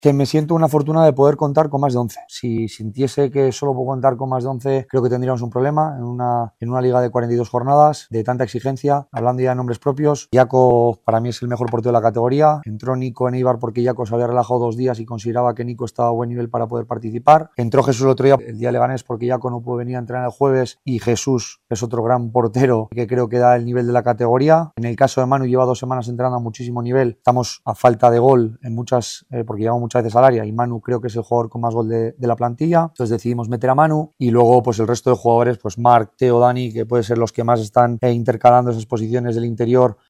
Que me siento una fortuna de poder contar con más de 11. Si sintiese que solo puedo contar con más de 11, creo que tendríamos un problema en una liga de 42 jornadas, de tanta exigencia. Hablando ya de nombres propios, Jaco para mí es el mejor portero de la categoría. Entró Nico en Eibar porque Jaco se había relajado 2 días y consideraba que Nico estaba a buen nivel para poder participar. Entró Jesús el otro día, el día de Leganés, porque Jaco no pudo venir a entrenar el jueves, y Jesús es otro gran portero que creo que da el nivel de la categoría. En el caso de Manu, lleva 2 semanas entrenando a muchísimo nivel. Estamos a falta de gol en muchas, porque llevamos muchas veces al área, y Manu creo que es el jugador con más gol de la plantilla. Entonces decidimos meter a Manu, y luego pues el resto de jugadores, pues Marc, Teo, Dani, que puede ser los que más están intercalando esas posiciones del interior